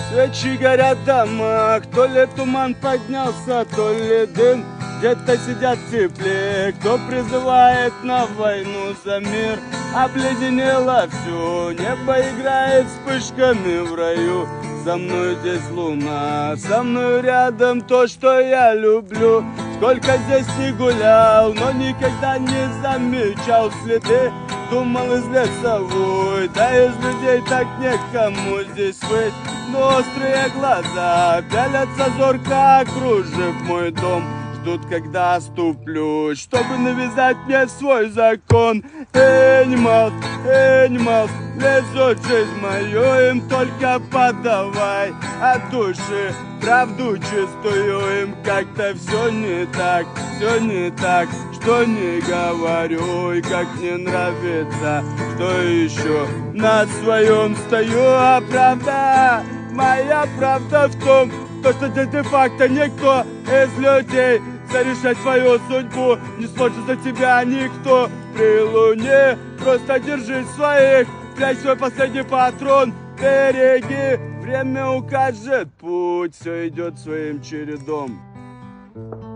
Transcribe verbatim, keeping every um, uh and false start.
Свечи горят в домах, то ли туман поднялся, то ли дым. Где-то сидят в тепле, кто призывает на войну за мир. Обледенело все, небо играет вспышками в раю. Со мной здесь луна, со мной рядом то, что я люблю. Сколько здесь не гулял, но никогда не замечал следы. Думал из лесовой, да из людей так некому здесь быть. Но острые глаза пялятся зорко, окружив мой дом. Ждут, когда ступлю, чтобы навязать мне свой закон. Энималс, энималс, лезут жизнь мою, им только подавай от души правду чистую. Им как-то все не так, все не так, что не говорю. И как мне нравится, что еще на своем стою. А правда, моя правда в том, то, что здесь де-факто никто из людей зарешать свою судьбу не сможет за тебя никто. При луне просто держись своих, прячь свой последний патрон, береги, время укажет путь, все идет своим чередом.